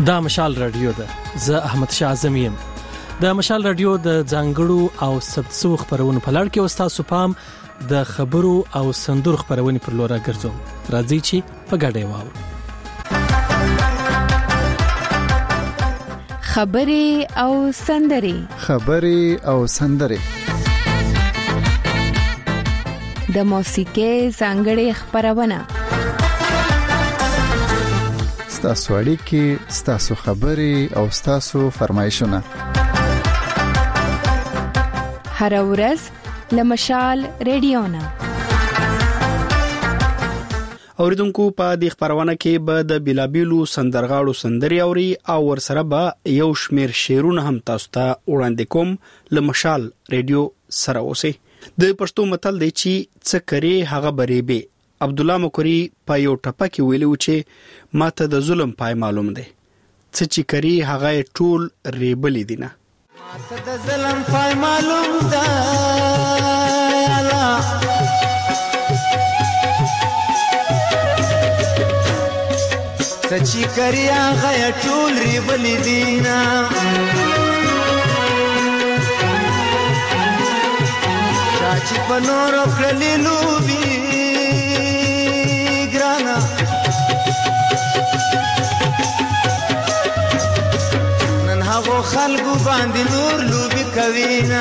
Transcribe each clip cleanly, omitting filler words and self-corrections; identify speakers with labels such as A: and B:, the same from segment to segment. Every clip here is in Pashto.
A: دا مشال رادیو ده. زه احمد شاه اعظم یم. د مشال رادیو د ځانګړو او سبتسو خبرونو په لړ کې استاد سپام د خبرو او سندرو خبرونه پر لور راګرځوم. راځي چې په ګډه واورو.
B: خبرې او سندرې. د موسیقۍ ځانګړې خبرونه.
C: ستاسو اړیکې، ستاسو خبرې او ستاسو فرمایشونه.
B: هر ورځ لمشال رادیو نه.
D: اوریدونکو په دې خبرونه کې به د بیلابیلو سندرغاړو سندري اوري او ورسره به یو شمیر شعرونه هم تاسو ته وړاندې کوم. لمشال رادیو سره اوسئ. د پښتو متل دی چې څه کوي هغه بری به. عبد الله مکری په یو ټپه کې ویلو چې ماته د ظلم پای معلوم دی، څه چې کوي هغه ټول ریبل دي نه.
E: ماته د ظلم پای معلوم ده الله، څه چې کوي هغه ټول ریبل دي نه. چې په نورو کړلې لوبي ګرانا، نن هغو خلکو باندې نور لوبي کوي نه.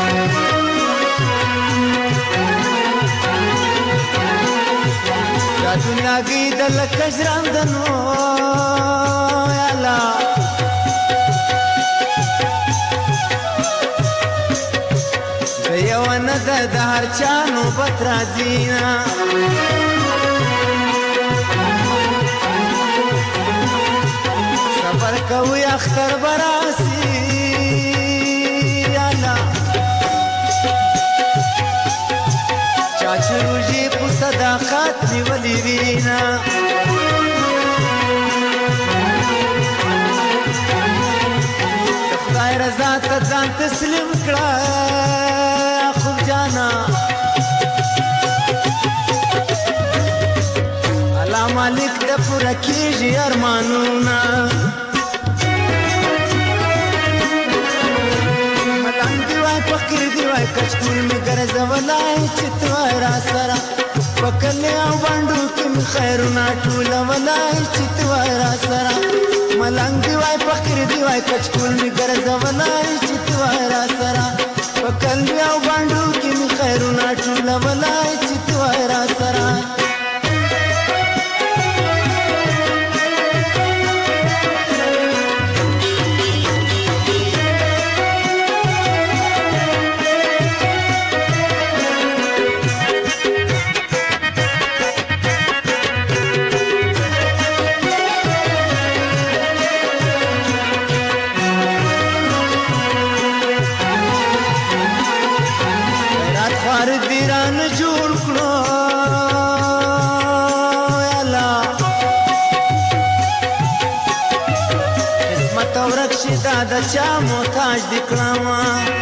E: دا دنیا کې د لکه ژرندنو یا الله، یوانه د هر چا نوبت راځي نه. صبر کوي اختر براسي الله، چا چې روزي په صداقت نیولې وینا. خدای رضا ته ځان تسلیم کړه الله مالک د پوره کیږي ارمانونه. ملنګ دی وای فقیر دی وای کچکول می ګرځولای چې تو را سره پکلې او باندې کې خیرونه ټول ولای چې تو را سره. ملنګ دی وای فقیر دی وای کچکول می ګرځولای چې تو را سره پکلې او باندې کې خیرونه ټول ولای چې تو را سره. دا چا محتاج دی کړما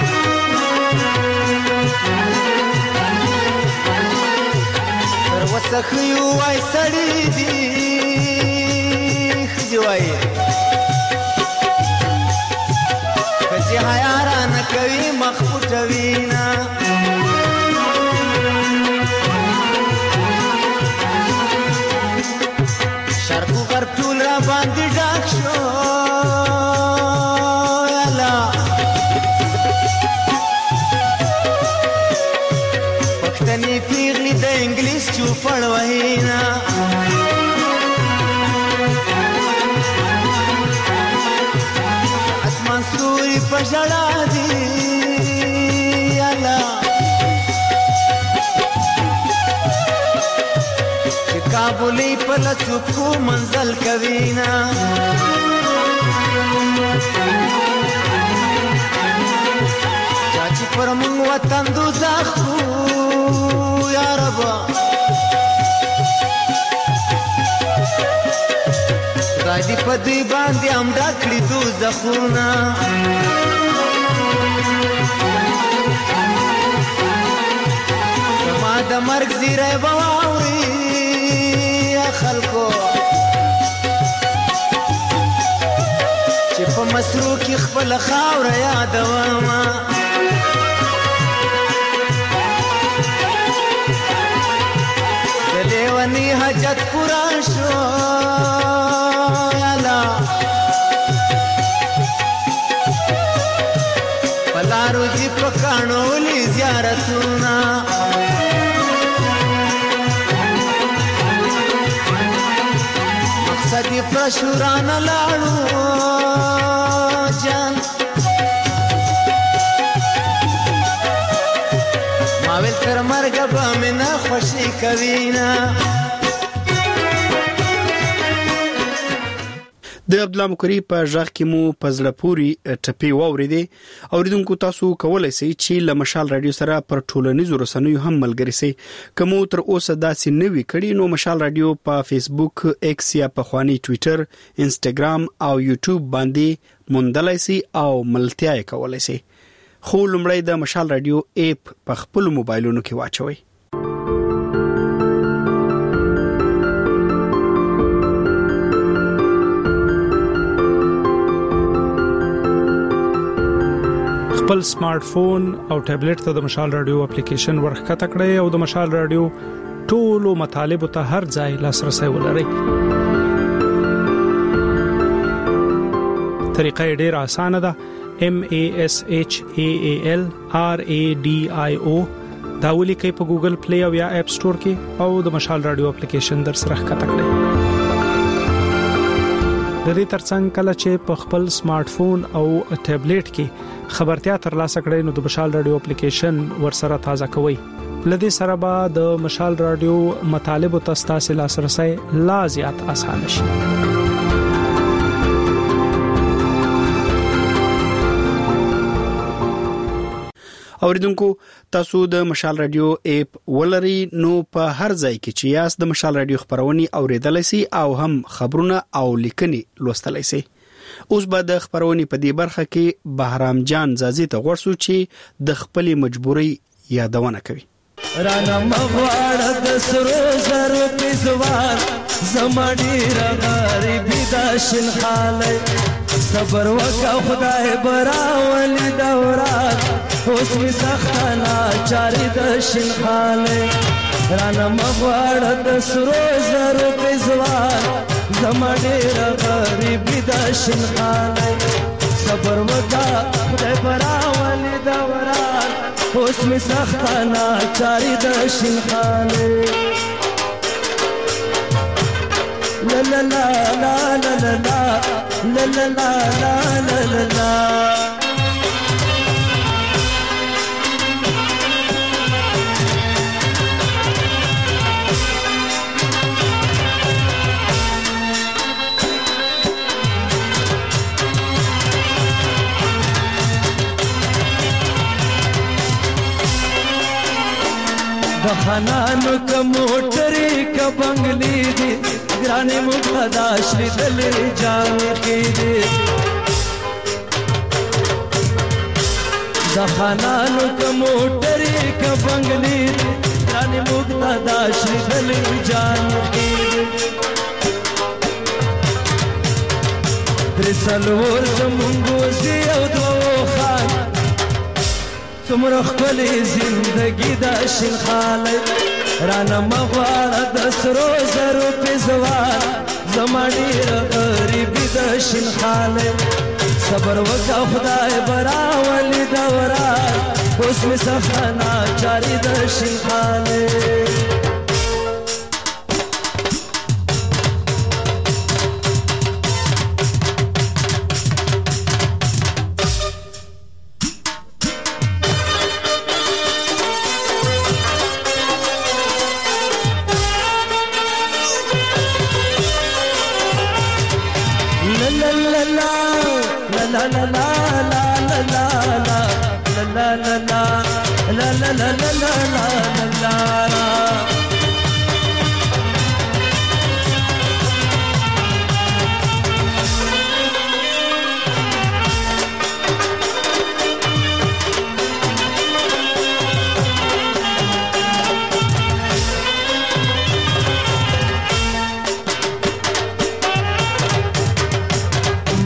E: تر وسخیو وای سړی دی خجوای کچې حیا نه کوي مخپټوي نه. شرقو غرب ټول را باندې ډاک شو پیغلی د انګلیس چوپړ وهینا. اسمان ستوري په ژړا دي الله، چې کابلې په لڅکو منزل کوي نه. چا چې پر موږ وطن دوزخ یا رب، خدای دې په دوی باندې هم ډکړي دوزخونه. زما د مرګ زیری به واوري خلکو، سترو کې خپل خاور یادوما دلیونی حاجت پورا شو یالا پلارو جی پکانو لی زیارتونا مقصدی پرشوران لاړو جان ماویل تر مرګ به مې نه خوشي کوي نه
D: د عبد الله مکری په ژغ کې مو پزړه پوری ټپی واوریدي اوریدونکو تاسو کولای شئ چې له مشال رادیو سره پر ټولنیزو رسنیو هم ملګری شئ کوم تر اوسه داسې نوي کړي نو مشال رادیو په فیسبوک ایکس یا په خواني ټوئیټر انسټاګرام او یوټیوب باندې موندلای شئ او ملتیا کولای شئ خو لمړی د مشال رادیو اپ په خپل موبایلونو کې واچوئ خپل سمارټ فون او ټابلیټ ته د مشال رادیو اپلیکیشن ورخکته کړئ او د مشال رادیو ټولو مطالب ته هر ځای لاسرسي ولرئ. طریقه ډېره اسانه ده. MASHAALRADIO دا ولیکئ په ګوګل پلی او یا اپ سٹور کې او د مشال رادیو اپلیکیشن در سره ښکته کړئ. د دې ترڅنګ کله چې په خپل سمارټ فون او ټابلیټ کې خبرتیا ترلاسه کړئ نو د مشال رادیو اپلیکیشن ورسره تازه کوئ. لدې سره به د مشال رادیو مطالب او تاسو لاسرسي لا زیات اسانه شي. اوریدونکو تاسو د مشال رادیو اپ ولري نو په هر ځای کې چې یاست د مشال رادیو خبرونه اوریدلای شئ او هم خبرونه او لیکنې لوستلای شئ. اوس به د خبرونه په دې برخه کې بهرام جان زازي ته ورسو چې د خپل مجبوري یادونه کوي.
F: رانا مغواړه د سرو زرو پزوار زماډي غریبي د شل حاله صبر وکا خدای براولي دورات اوس می سختانا چاري د شل حاله رانا مغواړه د سرو زرو پزوار زماډي غریبي د شل حاله صبر وکا خدای براولي دورات اوس می سختانا چاري د شل حاله لا لا لا لا لا لا لا لا لا لا لا لا لا د خانانو ک موټرې ک بنگلې دي ګرانې مقتدا شری دلې جان کې دي د خانانو ک موټرې ک بنگلې دي ګرانې مقتدا شری دلې جان کې دي درسلور زمونږ زی او دوه خان تمره خپل زندگی د شل حاله رانا مغواړه د سرو زرو پزوار زماډي غریبي د شل حاله صبر وکا خدای براولي دورات اوس می سختانا چاري د شل حاله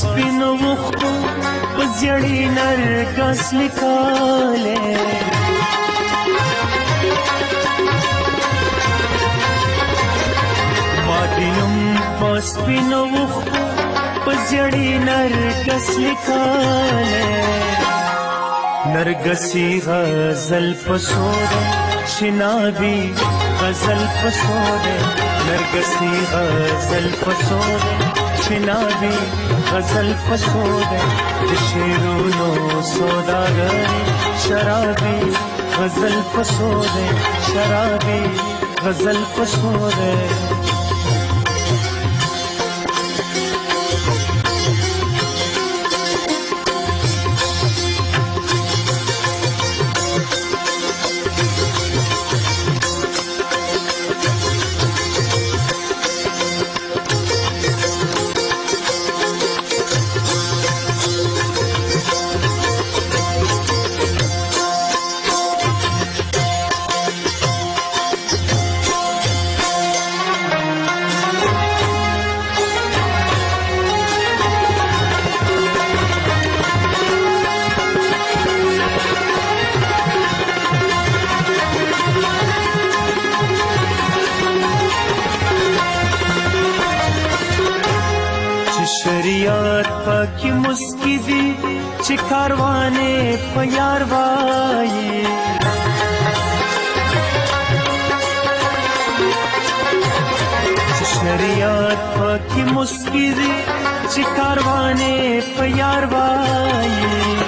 G: پسپینو وختو پزیړی نرګس لیکاله مادینم پسپینو وختو پزیړی نرګس لیکاله نرګسی غزل پسوده شنابی غزل پسوده نرګسی غزل پسوده شنابی غزل پسوده شیرونو سوداګری شرابی غزل پسوده شرابی غزل پسوده شریعت پاکی مسکی دی چی کاروانے پیار بائی شریعت پاکی مسکی دی چی کاروانے پیار بائی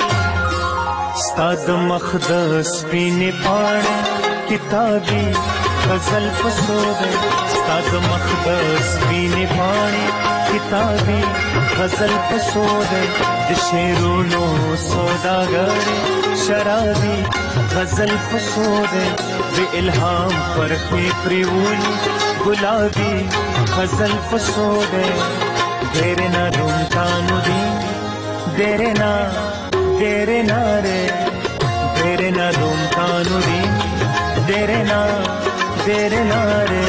G: ستاد مخدس پینے پاڑا کتابی غزل پسودے ستاد مخدس پینے پاڑے کتابی غزل پسوده د شیرونو سوداګری شرابی غزل پسوده د الهام پرخی پریولی گلابی غزل پسوده دیرنا رومتانو دی دیرنا رے دیرنا رومتانو دی دیرنا رے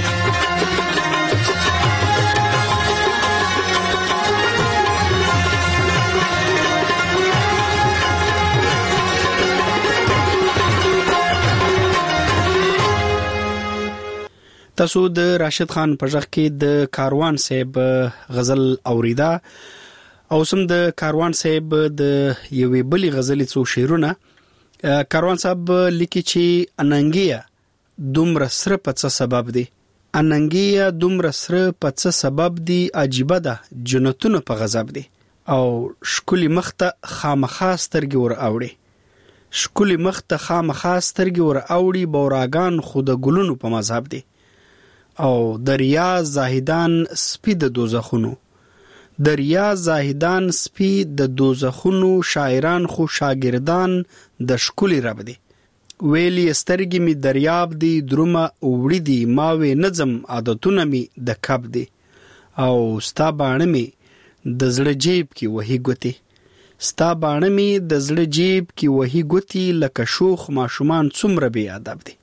D: تاسو د راشد خان په ځخ کې د کاروان صاحب غزل اوریدا او سم د کاروان صاحب د یوې بلی غزلې څو شعرونه کاروان صاحب لیکي چې اننګیا دومره سره په څه سبب دی اننګیا دومره سره په څه سبب دی عجيبه ده جنتونه په غضب دی او شکلی مخته خامخا سترګې ور اوړي شکلی مخته خامخا سترګې ور اوړي بوراګان خود ګلونو په مذهب دی او دریا زاهدان سپی د دوزخونو دریا زاهدان سپی د دوزخونو شاعران خو شاګردان د شکلی رب دی ویلی سترګې می دریاب دی درومه وړي دی ماوي نظم عادتونه می د کب دی او ستا باڼه می د زړه جیب کې وਹੀ ګوتی ستا باڼه می د زړه جیب کې وਹੀ ګوتی لکه شوخ ماشومان څومره بی ادب دی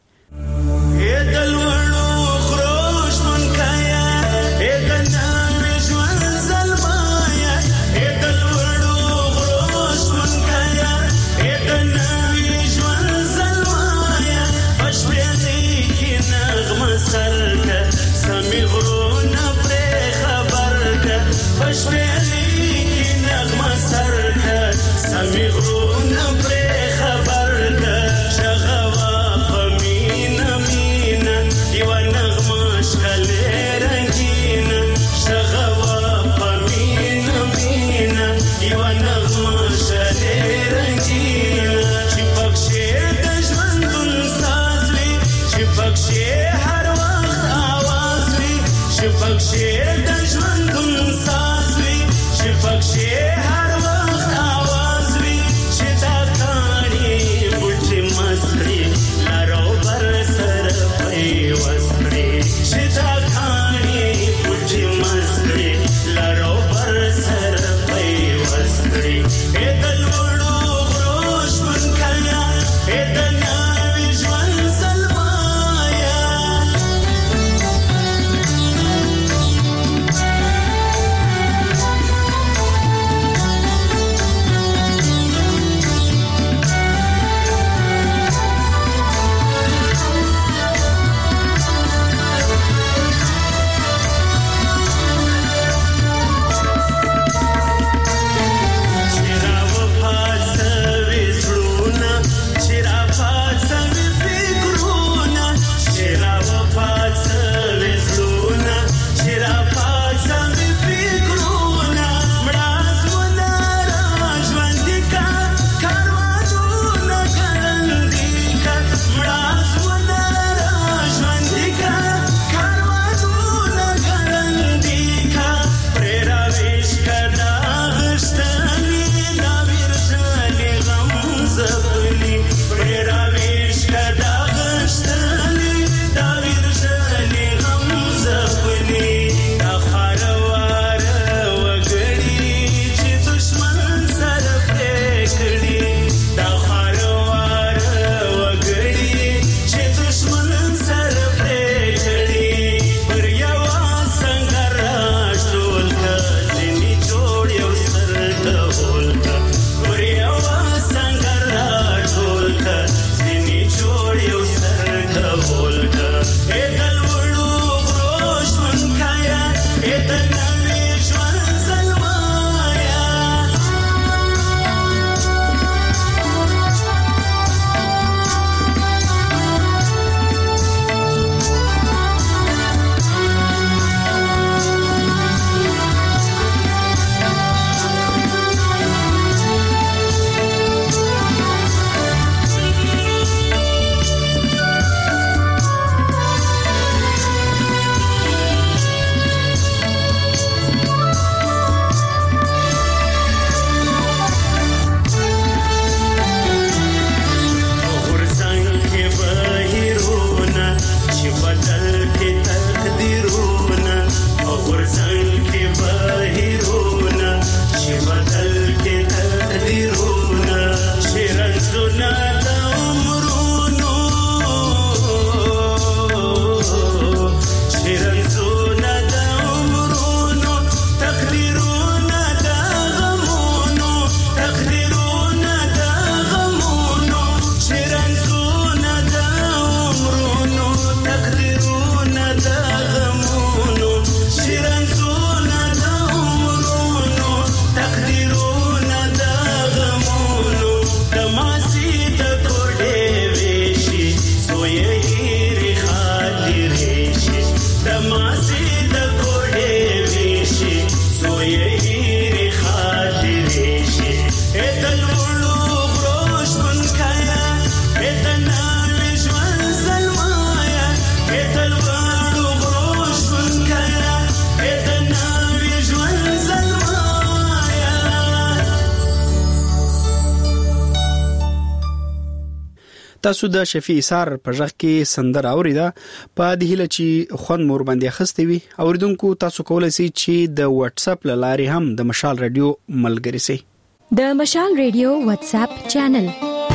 D: تاسو د شفیع ایثار په ژغ کې سندره اوریدا په دې هله چې خون مور باندې خسته وي اوریدونکو تاسو کولای شئ چې د واتس اپ لارې هم د مشال رادیو ملګری شئ
H: د مشال رادیو واتس اپ چینل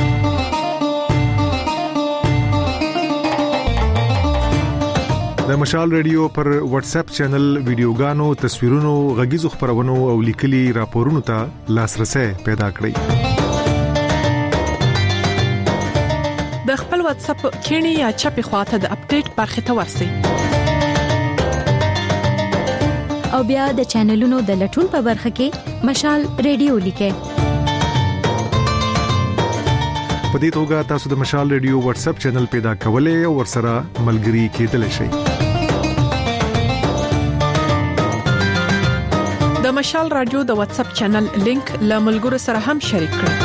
I: د مشال رادیو پر واتس اپ چینل ویډیوګانو تصویرونو غږیزو خبرونو او لیکلي راپورونو ته لاسرسي پیدا کړئ
J: د خپل واتس اپ کینی یا چپی خواته د اپډیټ برخه ته ورسئ
H: او بیا د چینلونو د لټون په برخه کې مشال رادیو لیکئ
I: په دې توګه تاسو د مشال رادیو واتس اپ چینل پیدا کولای او ورسره ملګري کېدلی شئ
J: د مشال رادیو د واتس اپ چینل لینک له ملګرو سره هم شریک کړئ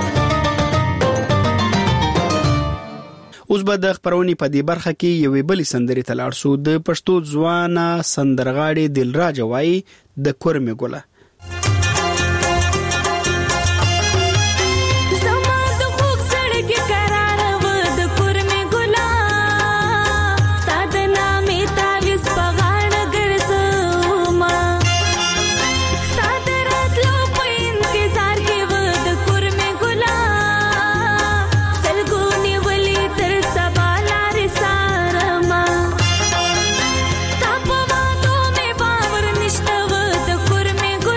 D: اوس به د خبرونې په دې برخه کې یوې بلې سندرې ته لاړ شو د پښتو ځوانه سندرغاړي دلراج وای د کورمه ګله
K: Go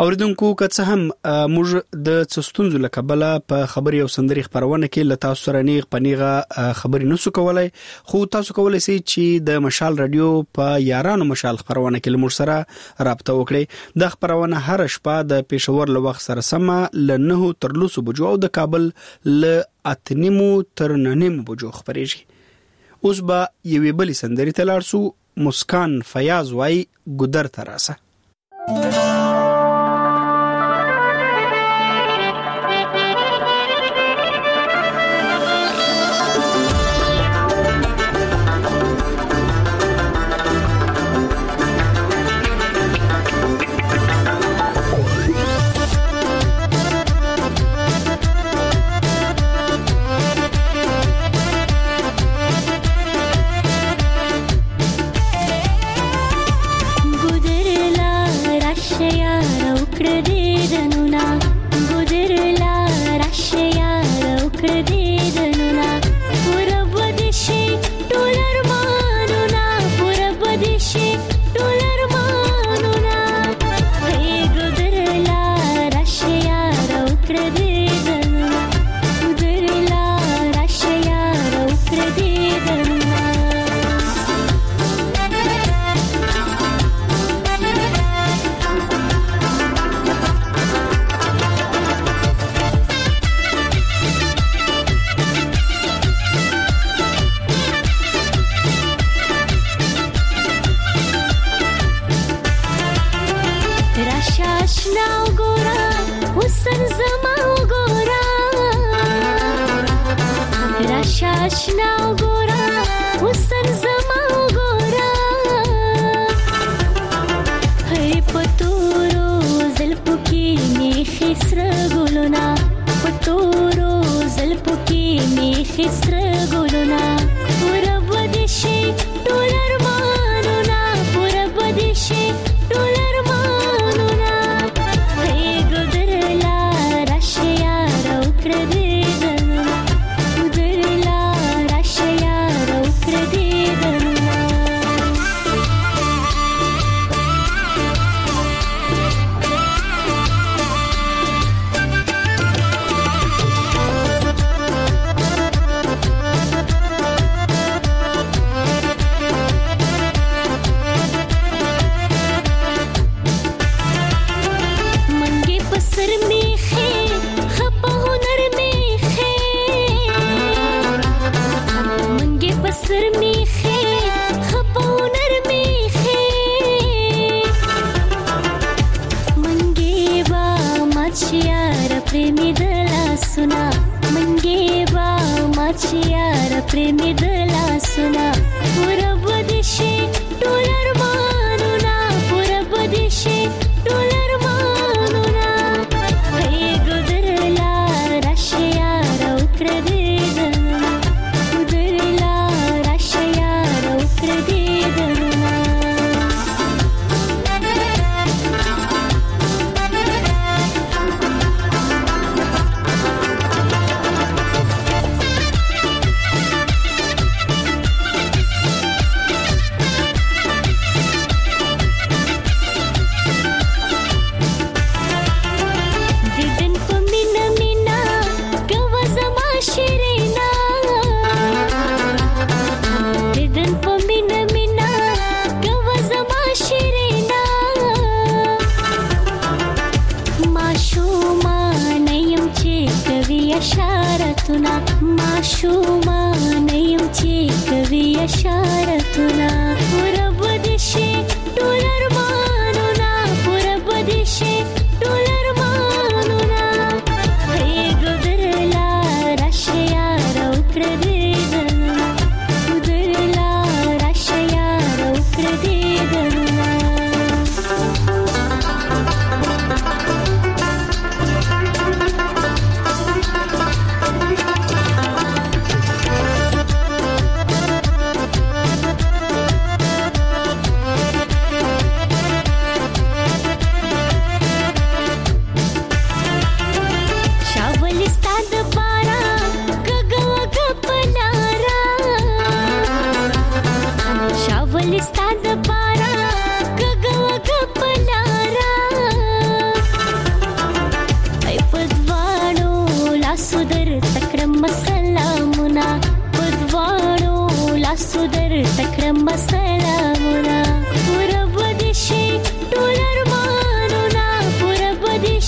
D: اوریدونکو که څه هم موږ د څستونزو لکبله په خبري او سندري خبرونه کې لتا سره نیغ پنیغه خبري نسو کولای، خو تاسو کولای شئ چې د مشال رادیو په یارانو مشال خبرونه کې لمر سره رابطه وکړئ. د خبرونه هر شپه د پېښور له وخت سره سم ل 9 تر 10 بجو او د کابل ل 8:30 تر 9:30 بجو خبرېږي. اوس به یوې بلې سندري ته لاړ سو. مسکان فیاض وای ګودر تراسه.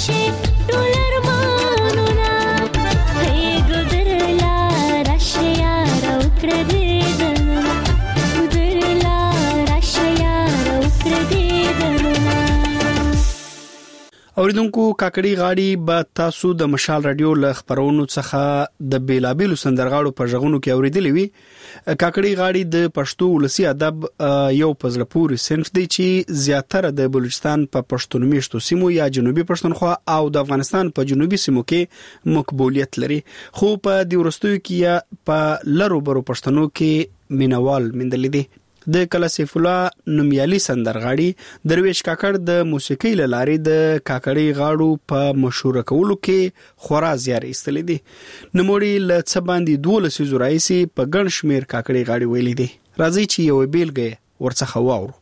K: راشي ټول ارمانونه هي ګذرلا راشي یار وکړه دې دنونه ګذرلا راشي یار وکړه دې دنونه.
D: اوریدونکو کاکړي غاړي به تاسو د مشال رادیو ل خبرونو څخه د بیلابیلو سندرغاړو په ژغونو کې اوریدلې وي. کاکړي غاړي د پښتو ولسی ادب یو پزله پوري صنف دی چې زیاتره د بلوچستان په پښتون میشتو سیمو یا جنوبي پښتونخوا او د افغانستان په جنوبي سیمو کې مقبولیت لري، خو په دی ورستوي کې یا په لرو برو پښتنو کې مینوال مندل دي. د کلا سیف الله نومیالي سندرغاړي درویش کاکړ د موسیقۍ لارې د کاکړي غاړو په مشهور کولو کې خورا زیار ایستل دي. نموړي ل څه باندې 12 زورایسي په ګڼ شمیر کاکړي غاړي ویلي دي. راځي چې یو بیلګه ورڅخه واورو.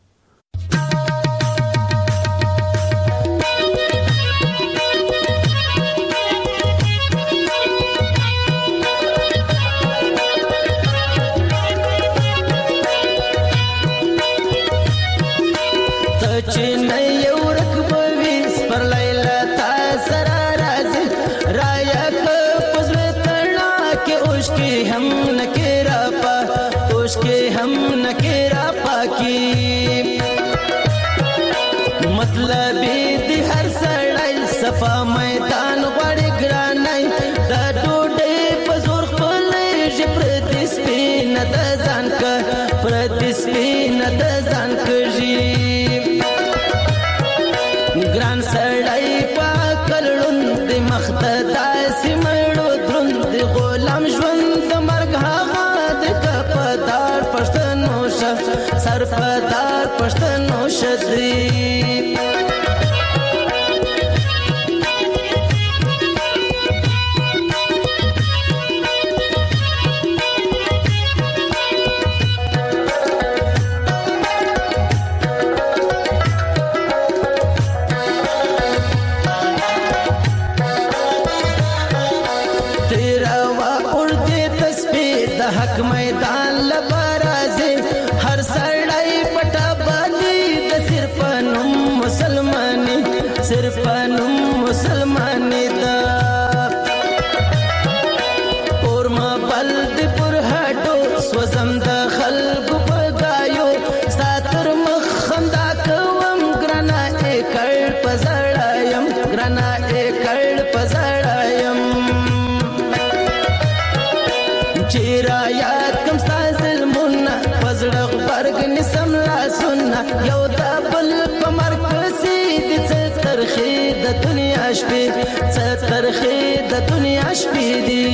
F: صفا میدان غړي ګرانای د ډوډۍ په زور خپل ژپرتي سپین د ځان ک پرتي سپین د ځان کږي ګران سړی پاکلون د مختدا سیمړو دروند غلام ژوند د مرګ هغه د کپدار پښتنو شه سرپدار پښتنو شدري میدان لبرازي هر سړی پټا باندې د صرف نوم مسلماني دا اور ما بلد پر هټو سوزم د خلکو په گایو ساتر مخ خندا کوم ګرنا اکړ پزړایم ګرنا اکړ پزړایم چیرا یاد کم ستاسل مونږ پزړغ برګ نسم لا سننا یو د بل په مرکزي د ترخی د دنیا شپې ترخی د دنیا شپې دی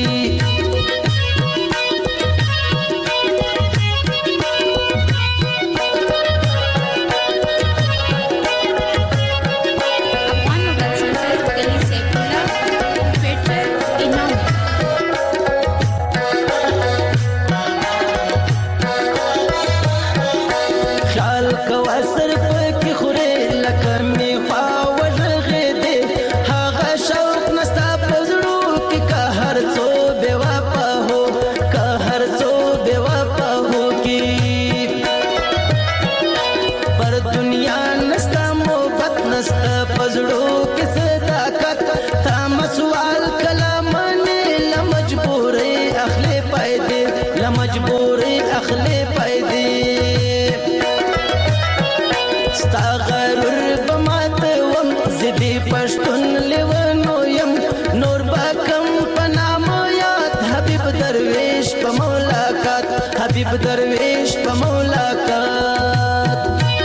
F: حبیب درویش په ملاقات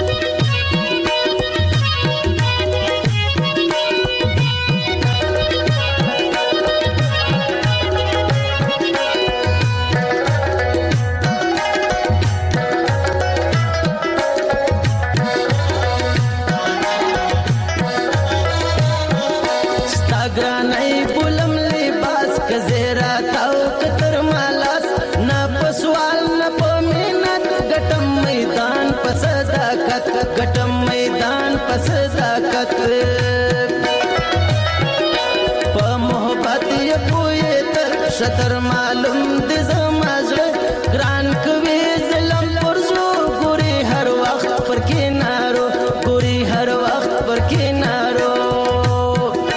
F: ستاګرانای بولم لباس کزیرا تاو کتر مالاس نا پسوال ګټم میدان پس صداقت په محبت یې پوي تر شتر معلوم دي زمازه ګران کوي ظلم پرزو ګوري هر وخت پر کینارو ګوري هر وخت پر کینارو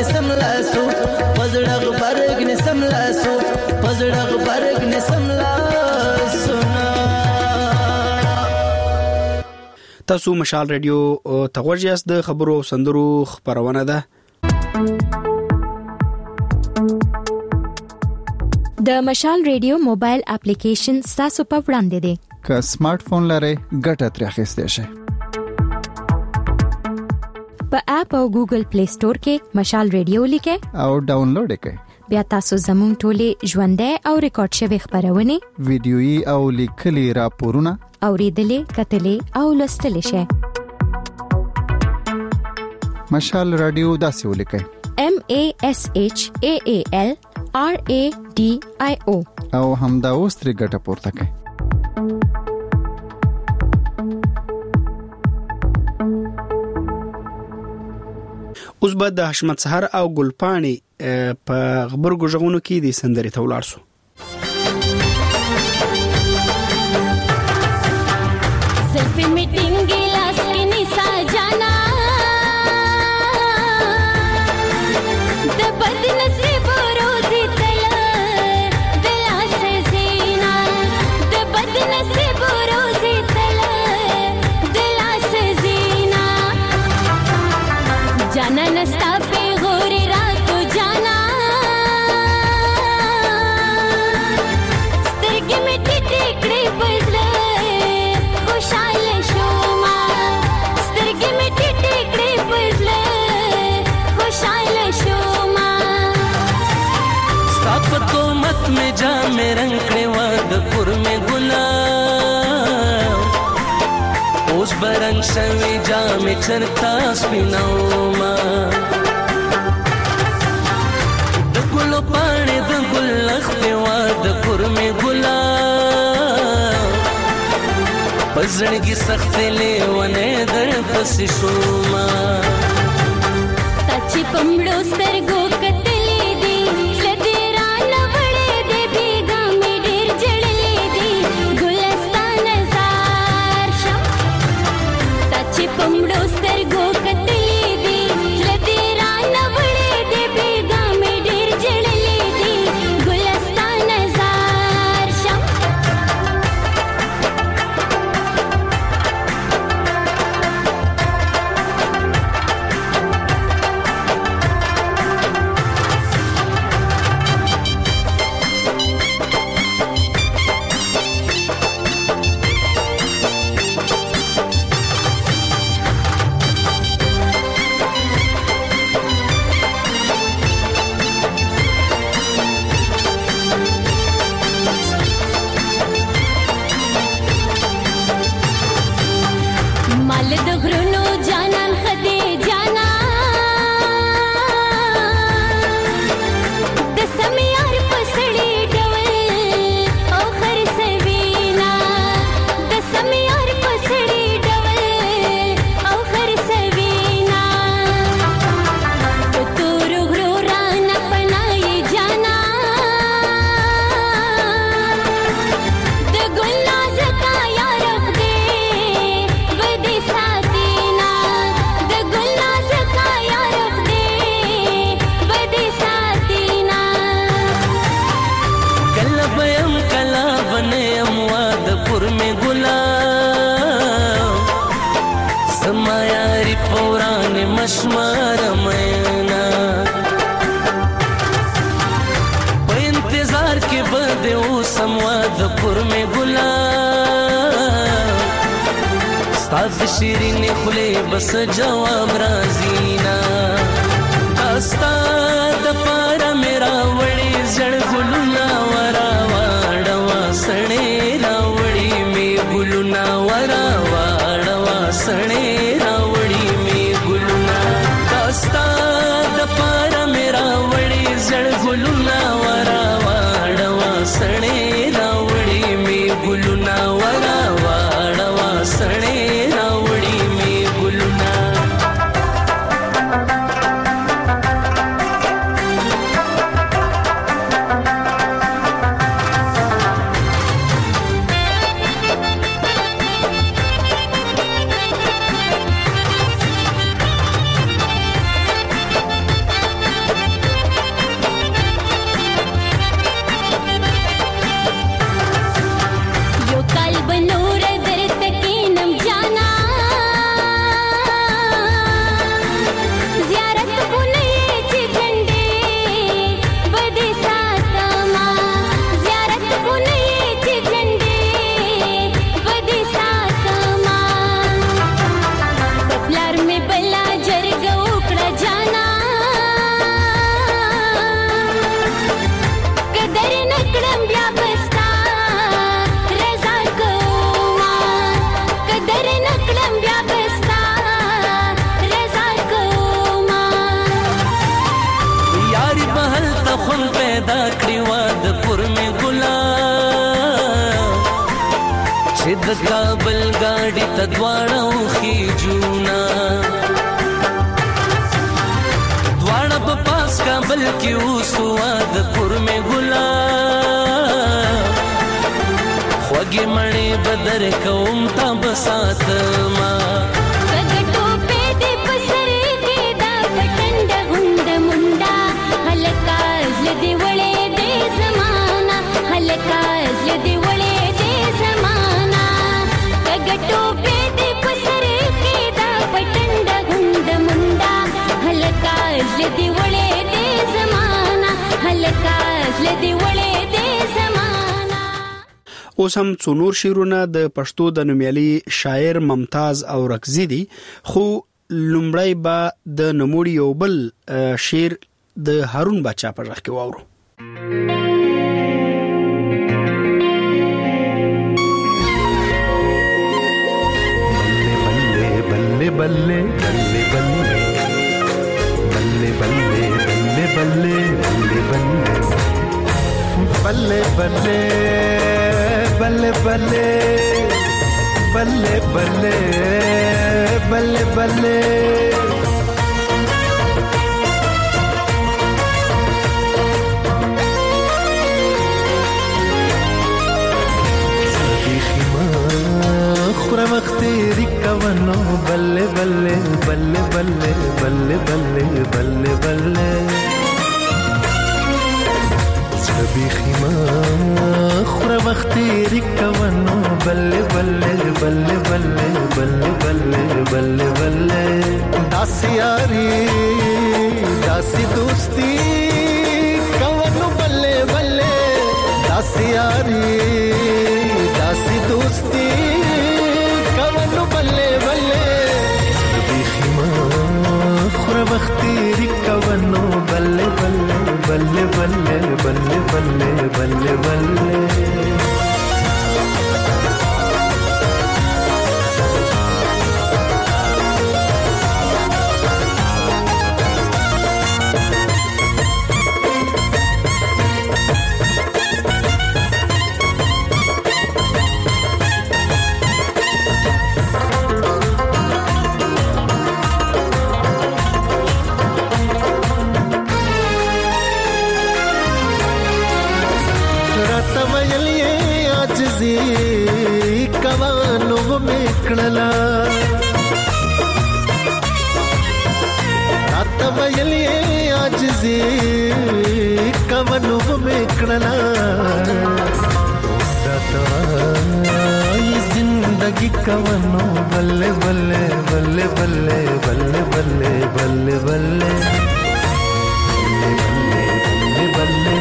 G: نسم لاسو پزړه غبرګ نسم لاسو پزړه غبرګ نسم لاسو.
D: تاسو مشال رادیو تغوجیاس د خبرو او سندرو خبرونه ده.
H: د مشال رادیو موبایل اپلیکیشن تاسو په وړاندې دی.
C: که سمارټ فون لرئ ګټه ترې اخیستئ شئ.
H: په اپ او ګوګل پلی سٹور کې مشال رادیو لیکئ
C: او ډاونلوډ کړئ.
H: بیا تاسو زموږ ټولې ژوندۍ او ریکارډ شوی خبرونه
C: ویډیويي او لیکلي راپورونه
H: اوریدلې کتلې او لوستلې شئ.
C: مشال رادیو داسې ولیکئ
H: MASHAALRADIO
C: او همدا اوس ترې ګټه پورته کړئ.
D: اوس به د حشمت سحر او ګلپانی په خبرګو ژغونو کې د سندرې ته ولاړ شو.
K: Selfie meeting गिलास के निशा जाना द बदनसीब रोजी तला दिला से जीना द बदनसीब रोजी तला दिला से जीना जाना नस्ता पे गोरे रात को जाना स्तिरगे में टिकड़े बजले खुशाल शोमा स्तिरगे में टिकड़े बजले खुशाल शोमा
F: स्थापतो मत में जा में रंग वाद पुर में गुलाब उस बरंग शवे जा में चरता स्पिनाओमा द गुलो पाने द गुल्लख पे वाद पुर में गुलाब पजड़गी सख्त ले वने दर पस शोमा
K: तची पमड़ो सरगो कतले दी सदेरा नवड़े दे भीगा में ढेर जड़ले दी गुलस्तान जार शम तची पमड़ो सरगो कतले दी सदेरा नवड़े दे भीगा में ढेर जड़ले दी गुलस्तान जार शम माल د غرونو جانان خدي جانا د سميار پسړي ډول او خر سوينا د سميار پسړي ډول او خر سوينا تور غرو رانا پناي جانا د ګل ناز کا یار خدي ودي ساتینا د ګل ناز کا یار خدي ودي ساتینا
F: کلا بیم کلا بنیم واد پر میں گلاب سمایاری پوران مشمار مینا په انتظار کې بده او سمواد پر میں گلاب استاد شیرین خله بس جواب رازینا استاد پارا میرا وړي زړ ګلونا ورا واړوا سړې راوړي می ګلونا ورا واړوا سړې راوړي می ګلونا استاد پارا میرا وړي زړ ګلونا ورا واړوا سړې راوړي می ګلونا ورا واړوا سړې راوړي می ګلونا
L: پیدا کړی واد پر می ګلا چې د کابل ګاډي تدواړو خيجونا دواړه په پاس کابل کې اوسو واد پر می ګلا خوږی مړې بدر کوم تا بسات ما
K: کګټو په دې پسرې کې دا پټنډ غوند منډا هلکاز لدی وړې دې زمانہ هلکاز لدی وړې دې زمانہ کګټو په دې پسرې کې دا پټنډ غوند منډا هلکاز لدی وړې دې زمانہ هلکاز لدی وړې دې زمانہ.
D: اوس هم څو نور شعرونه د پښتو د نومیالي شاعر ممتاز او رکزی دي خو لومړی با د نموړي یو بل شعر د هارون بچا په ژغ کې واورو.
M: बल्ले बल्ले बल्ले बल्ले बल्ले बल्ले बल्ले बल्ले बल्ले बल्ले बल्ले बल्ले बल्ले बल्ले बल्ले बल्ले خورا مختیری کوانو بلے بلے بلے بلے بلے بلے بلے بلے سبی خیما خورا مختیری کوانو بلے بلے بلے بلے بلے بلے بلے بلے داسی یاری داسی دوستی کوانو بلے بلے داسی یاری داسی دوستی کوانو بلے بلے بیخیما خورا بختیری کوانو بلے بلے بلے بلے بلے بلے بلے بلے کوانو میکړلا رات ویلې عاجزي کوانو میکړلا اوسه زندگی کوانو بلے بلے بلے بلے بلے بلے بلے بلے بلے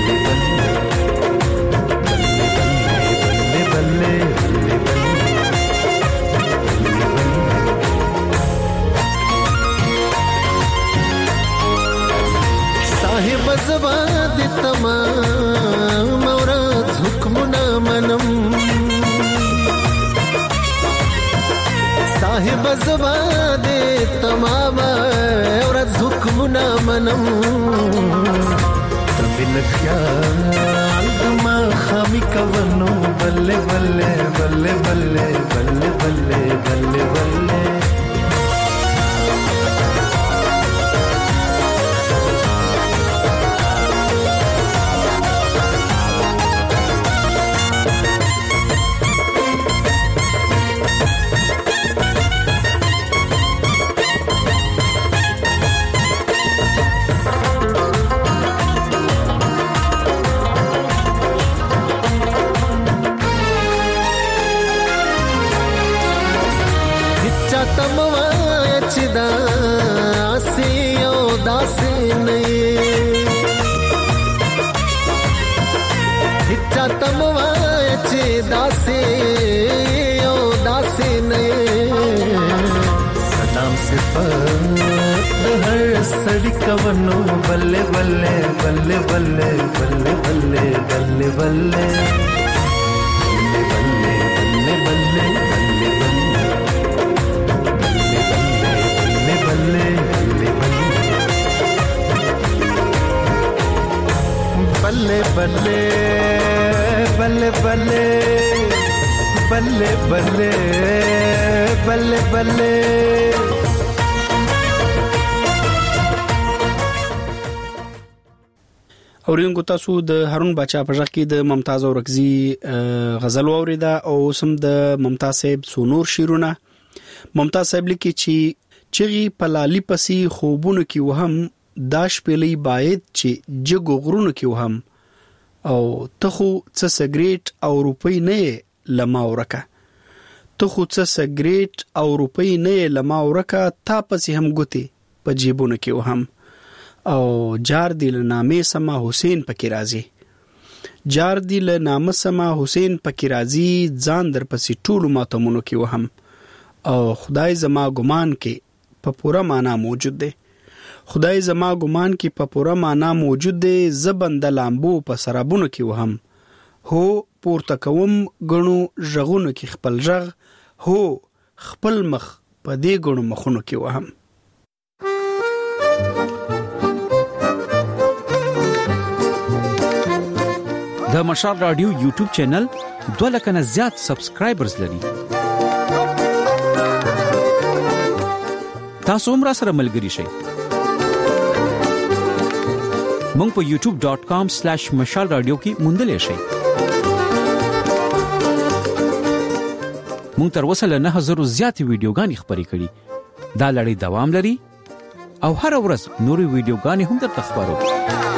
M: زباد تمام اورات حکمنا منم صاحب زباد تمام اورات حکمنا منم تبن خیال دما خامی کوانو بلے بلے بلے بلے بلے بلے بلے بلے کوانو بلے بلے بلے بلے بلے بلے بلے بلے بلے بلے بلے بلے بلے بلے بلے बल्ले बल्ले बल्ले बल्ले बल्ले बल्ले बल्ले बल्ले।
D: اوریدونکو تاسو د هارون بچا په ځکه د ممتاز اورکزي غزل اوریدا او سم د ممتاز صاحب سونور شیرونه ممتاز صاحب لیکي چې پلالی پسې خوبونه کې وهم داش پلی باید چې جګو غرونو کې وهم او تخو څه سګریټ او روپۍ نه لما ورکه تخو څه سګریټ او روپۍ نه لما ورکه تا پسې هم ګوتی په جیبونو کې وهم او جار دی له نامه سما حسین پکې راځي جار دی له نامه سما حسین پکې راځي ځان در پسې ټول ماتمونو کې وهم او خدای زما ګمان کې په پورا معنا موجود دی خدای زما ګمان کې په پورا معنا موجود دی زبند لامبو په سرابونو کې وهم هو پورته کوم غنو ژغونو کې خپل ژغ هو خپل مخ په دې غنو مخونو کې وهم
N: د مشال رادیو یوټیوب چینل 2 لک نه زیات سبسکرایبرز لري تاسو هم را سره ملګری شئ مونږ په youtube.com/mashalradio کې موندلې شئ مونږ تر اوسه له 9000 زیات ویډیوګانې خبرې کړې دا لړۍ دوام لري او هر ورځ نوري ویډیوګانې هم درته خبرو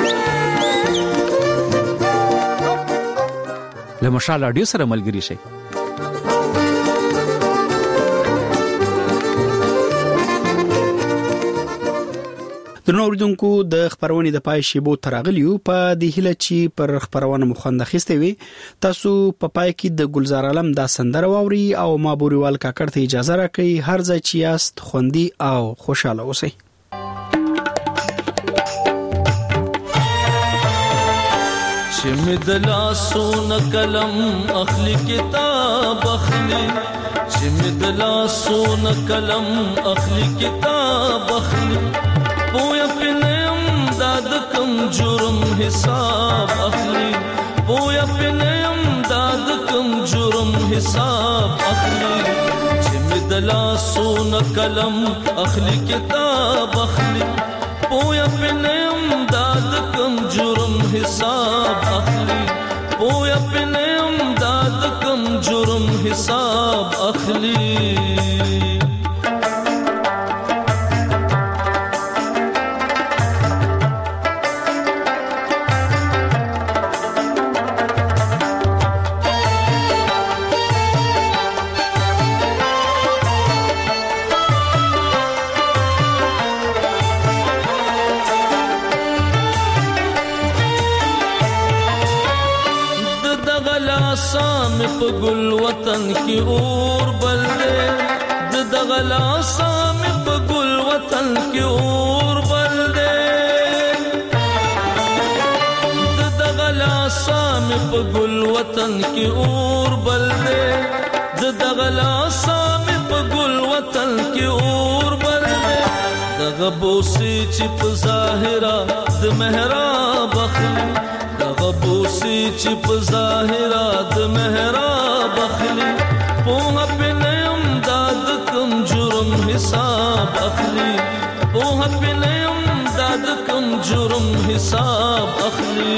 N: له مشال رادیو سره ملګری شئ
D: درنو اوریدونکو د خبرونې د پای شیبو تراغلیو په د هله چی پر خبرونه مخنده خسته وي تاسو په پای کې د گلزار عالم دا سندره واوري او ما بوريوال کاکړ ته اجازه راکړي هر ځای چې یاست خوندي او خوشاله اوسئ
L: شمد لاسون قلم اخلی کتاب اخلی شمد لاسون قلم اخلی کتاب اخلی پویا پنیم داد کم جرم حساب اخلی پویا پنیم داد کم جرم حساب اخلی شمد لاسون قلم اخلی کتاب اخلی پویا پنیم داد کم جرم حساب اخلی پویا پنیم داد کم جرم حساب اخلی په ګل وطن کې اور بل دې د دغلا سام په ګل وطن کې اور بل دې د دغلا سام په ګل وطن کې اور بل دې د دغلا سام په ګل وطن کې اور بل دې دغه بوسي چې په ظاهرا د محراب اخلي غبوسی چې په ظاهرا د محراب اخلي په پنیم داد کم جرم حساب اخلي په پنیم داد کم جرم حساب اخلي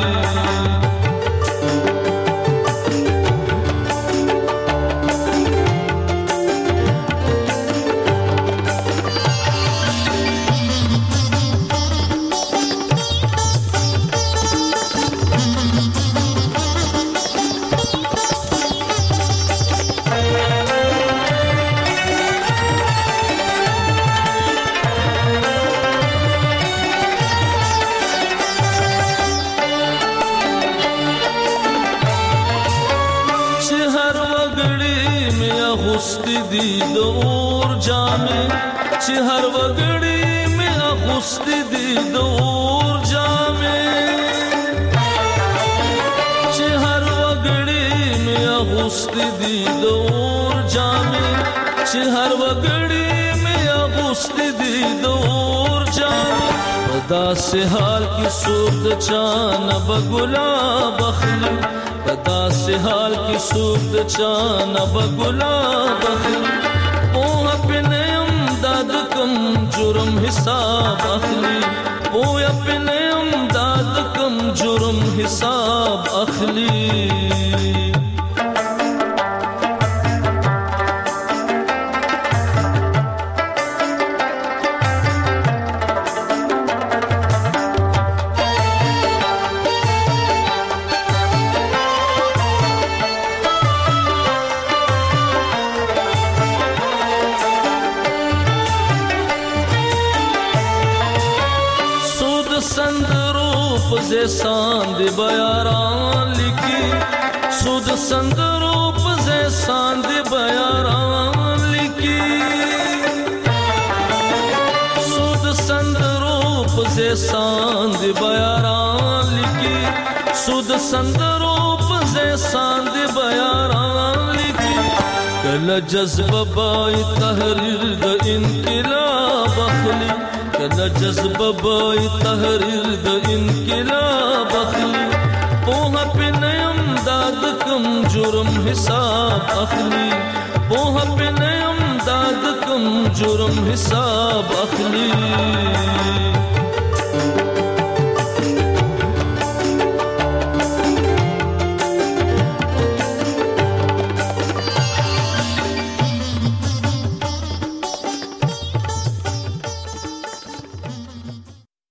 L: دی د اور جامې چې هر وګړي مې اخوست دي د اور جامې چې هر وګړي مې اخوست دي د اور جامې چې هر وګړي مې اخوست دي د اور جامې په پدا سے حال کی سود چان بگلاب اخلی پدا سے حال کی سود چان بگلاب اخلی پوها پنے امداد کم جرم حساب اخلی پوها پنے امداد کم جرم حساب اخلی زیسان دی بیاران لکی سود سندروپ زیسان دی بیاران لکی سود سندروپ زیسان دی بیاران لکی سود سندروپ زیسان دی بیاران لکی کل جذب بائی تحریر دا انقلاب اخلی کله جذب بای تحریر د انقلاب اخلی پوها پنه امداد کم جرم حساب اخلی پوها پنه امداد کم جرم حساب اخلی